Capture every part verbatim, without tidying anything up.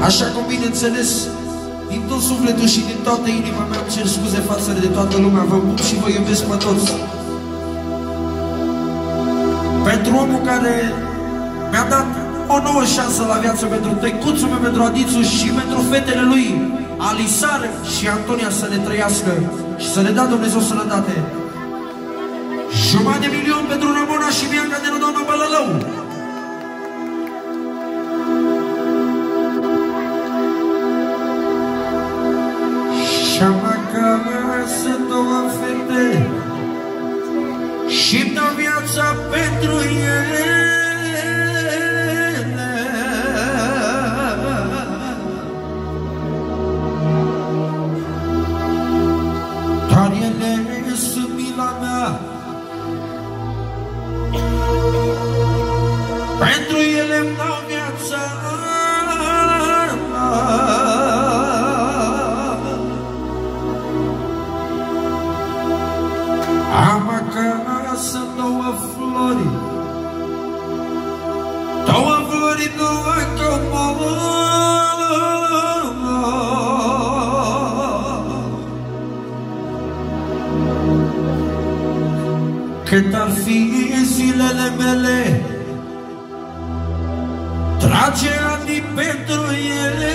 Așa cum bineînțeles, din tot sufletul și din toată inima mea îmi cer scuze față de toată lumea, vă pup și vă iubesc pe toți. Pentru omul care mi-a dat o nouă șansă la viață, pentru tăicuțul meu, pentru Adițu și pentru fetele lui, Alisar și Antonia, să le trăiască și să le dea Dumnezeu sănătate. Jumătate de milion pentru Ramona și Bianca de la doamna Bălălău. Și-am acasă două fete și-mi dau viața pentru ele. Dar ele sunt mila mea, pentru ele îmi dau viața. Am acasă două flori, două flori, două comori. Cât ar fi zilele mele, trage ani pentru ele.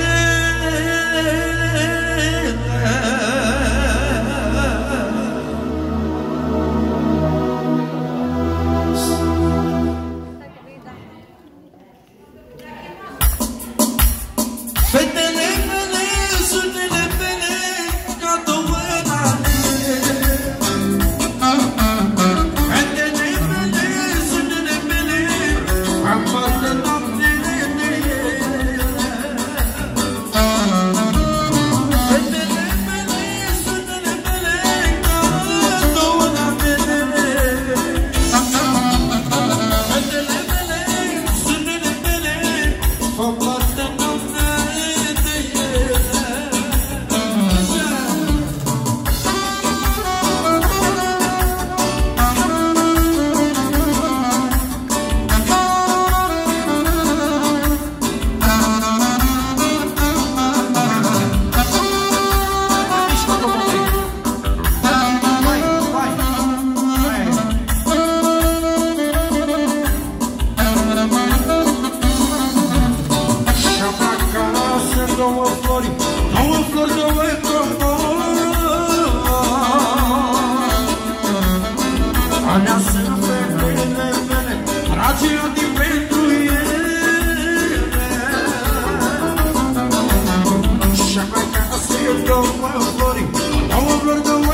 Fetele mele, sutele mele, ca două nane. Fetele mele, sutele mele, am făcut noaptele de ele. Fetele mele, sutele mele, ca două nane. Fetele mele, sutele mele, am făcut două flori, două flori, două comori. Aleasă fetele mele, trage ani pentru ele. Și-am acasă două flori, două flori, două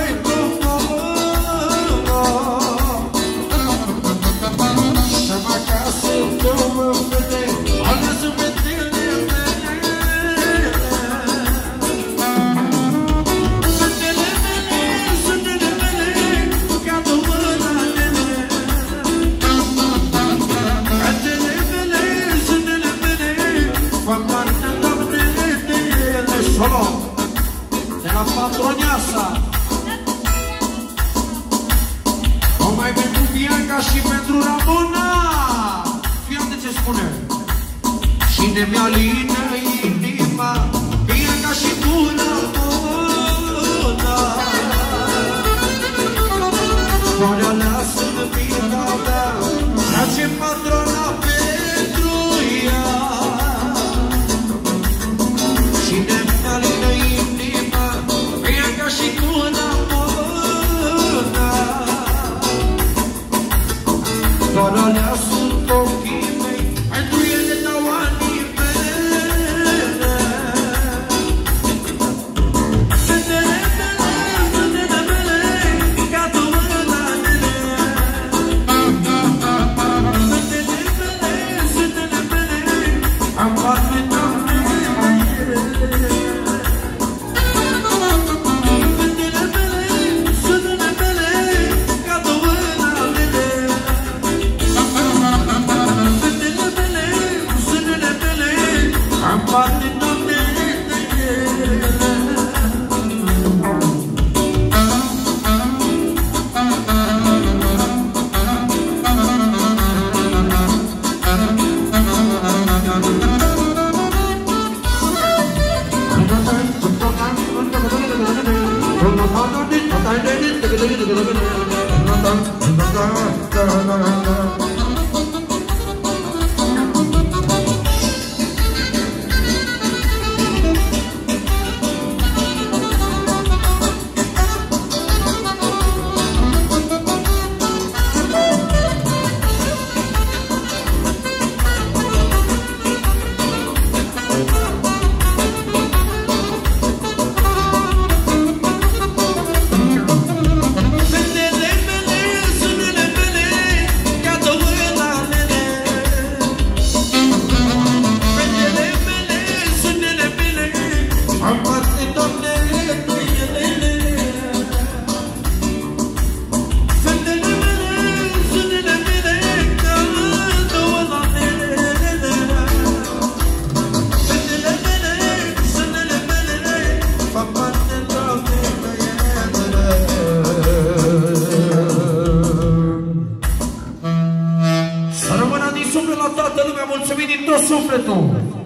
comori. Și-am acasă două fete, aleasă fetele mele. Solo de la patroneasa, numai pentru Bianca și pentru Ramona. Fii ce spune. Cine mi-alină inima, Bianca și tu, Ramona. Doamne, aleasă-mi vida mea, trage patrona pentru ea. Cine mi-alină inima, Bianca și tu, Ramona. Doar alea sunt ochii mei, pentru ele dau anii mele. Fetele mele, fetele mele, ca două nanele. Fetele mele, fetele mele, am parte doamne. Fetele mele, fetele mele, ca două nanele. Fetele mele, fetele mele, am parte doamne. Să rămână din suflet la toată lumea, mulțumim din tot sufletul!